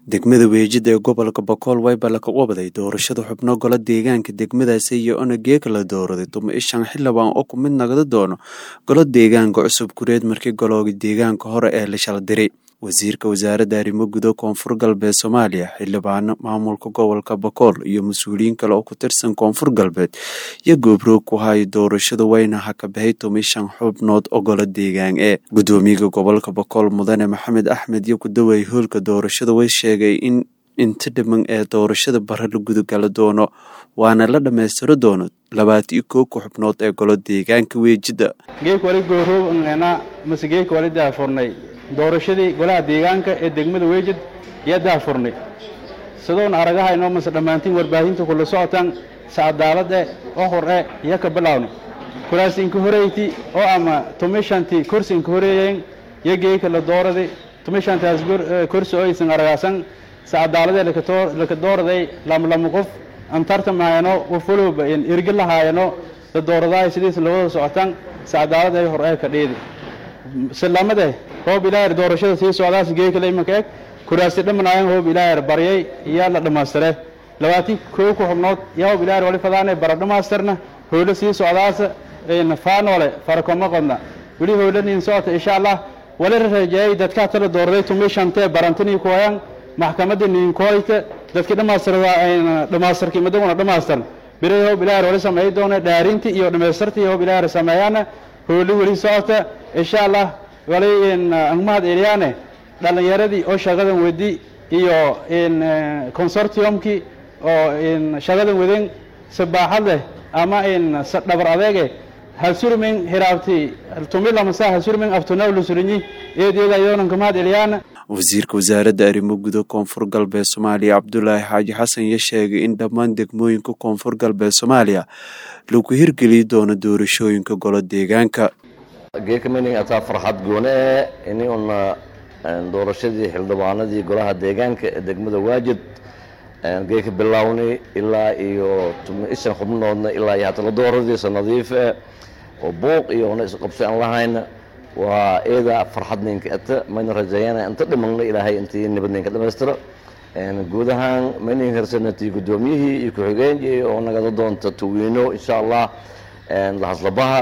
degmada weejida ee gobolka Bakool way balka wabaday doorashada xubno golo deegaanka degmadaasi iyo onageeka la dooraday tumaishan xilibaan oo ku mid nagada doono golo deegaanka cusub kureed markii golooga deegaanka hore ee la shal diray wasiirka wasaaradda arrimo gudo koonfur galbeed Soomaaliya xildhibaan maamulka gobolka Bakool iyo mas'uuliyiin kale oo ku tirsan koonfur galbeed iyo gobro ku hay doorashada wayna hakabahay tumaishan xubnood oo golo deegaan ee gudoomiyaha gobolka Bakool mudane Maxamed Axmed iyo ku daway hoolka doorashada way sheegay in inta dhiman ee doorashada bara la gudagala doono waana la dhameystiro doono 21 xubnood ee golo deegaanka weejida geek wali gooroob masgeek wali daafurnay doorashadii golaha deegaanka ee degmada weejid iyo daafurnay sidoon aragaha inoo mas dhamaantiin warbaahinta kula socotaan saadaalada oo hore iyo ka bilaawno kuraasinka horeeytii oo ama tumishantii kursinka horeeyeen iyo geeka la dooraday tumishantaas kursi oo aysan aragaasan saadaalada la dooraday lama qof antarta maayano wafuluba in irgila haayano la dooraday sidiis loo socotaan saadaalada ay hore ka dheeday salaamada hoob ilaahay doorashada sii socdaas geeka la imanka kuraasi dhamanayaan hoob ilaahay baryay iyo la dhamaastire 21 xubnood iyo hoob ilaahay wali fadaanay bar dhamaastirna hoola sii socdaas in faanole farkoma qodna wali hoolan socota insha Allah wali rajay dadka tala doorday tumishante barantani ku hayaan maxkamadda ninkooyta dadka dhamaastirkii madawna dhamaastirn biray hoob ilaahay wali sameey doona dhaarintii iyo dhamaastirtii hoob ilaahay sameeyana wali socota insha Allah wali in ahmad Eliane dhalinyaradii oo shaqadan wadi iyo in consortiumki oo in shaqadan wadeen sabaaxad ama in dhabar adeege halsurmin hiraabti tumila masaa halsurmin aftunaw lusurini eedeeda yoonka ahmad Eliane wasiirka wasaaradda arrimo gudo koonfur galbeed Soomaaliya Cabdullaahi Xaaji Xasan ya sheegay in dhammaan degmooyinka koonfur galbeed Soomaaliya lagu hirgeli doono doorashooyinka golo deegaanka geeka meeting ataa farxad goone inay una doorashadii xildhibaanadii golaha deegaanka ee degmada waajid geeka bilaawni ilaa iyo tumishan xubnoodna ilaa iyo la dooradii sanadiif oo booq iyo una isqabsan lahayn waa eeda farxadninka ata mayna rajayana inta dhimanna ilaahay intii nabadninka dhameystiro guud ahaan meeting hersanati gudoomiyihii iyo ku-xigeenkii oo naga doonta tuwiino insha Allah la haslabaha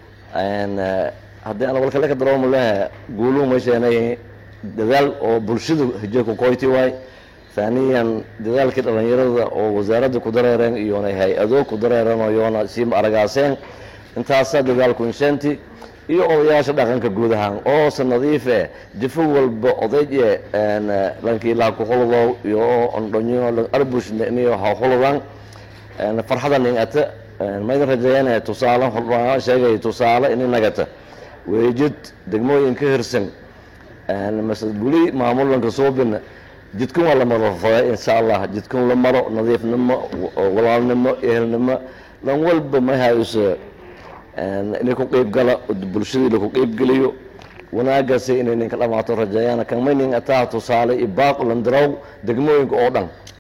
haddii aan walka la ka dareemo laha guulu meeshanay dadaal oo bulshadu hijku qoyti way thaniyan dadaalkii dhalinyarada oo wasaaradda ku dareereen iyo hay'ado ku dareereen oo yoona si aragaaseen intaas dadaalku inshaanti iyo odayaasha dhaqanka guud ahaan oo sanadiif jifo walba odaye lankii la ku qolodo iyo ondonyo arbush niyo ha qolodan farxadan in ata ma rajayana tusaale xubnaha sheegay tusaale in nagata weejid degmooyinka hirsan mas'uuli maamulka soobin jidkun wala maro insha Allah jidkun la maro nadiifnimo walaalnimo ehelnimo lan walba ma hayso inay ku qayb gala bulshada ku qayb galiyo wanaagasi inay ninka dhamaato rajayana kan meeting ataa tusaale ibaaq lan daraw degmooyinka oo dhan